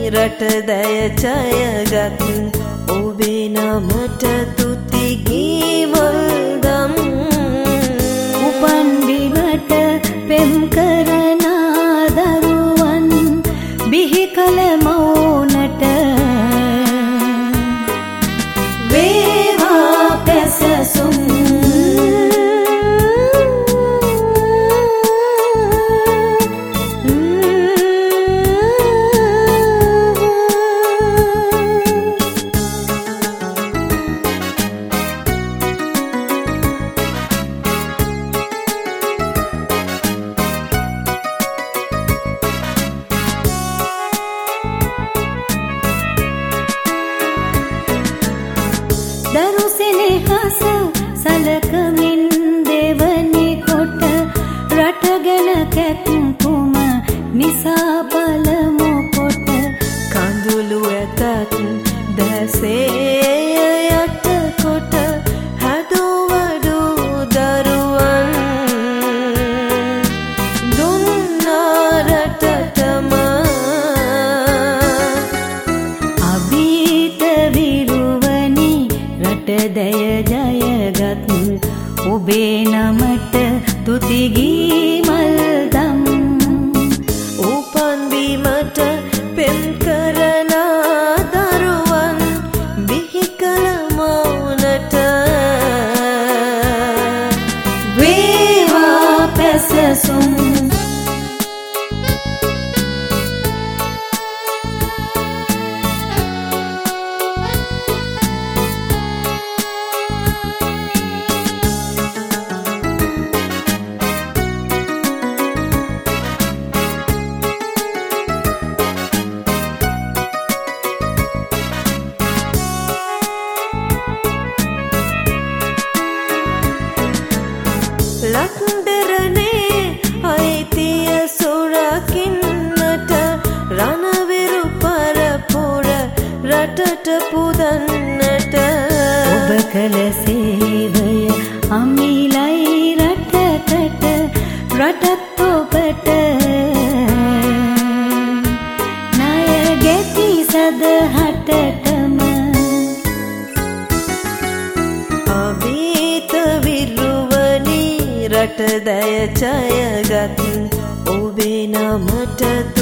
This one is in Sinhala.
රට දය ජයගත් ඔබේ නමට තුති ගීවල්දම් උපන් බිමට පෙම් කරන දරුවන් බිහි කල මවුනට වේවා පැසසුම් දරු සෙනෙහස සලකමින් දෙවනි කොට රට ගැන කැක්කුම නිසා බලමු කොට කඳුළු ඇතත් දැසේ යට කොට හැදුවඩු දරුවන් දුන්නා රටටම අභීත විරුවනි රට දය ජයගත් ඔබේ නමට තුති ගීමල්දම් උපන් බිමට පෙම් කරන දරුවන් බිහි කල මවුනට වේවා පැසසුම් ලක්දරනේ අයිතිය සුරකින්නට රණවිරු පරපුර රටට පුදන්නට ඔබ කළ සේවය අමිලයි රටකට රටත් ඔබට ණය ගෙති සදහටටම අභීත විරුවනි රට දය ජයගත් ඔබේ නමට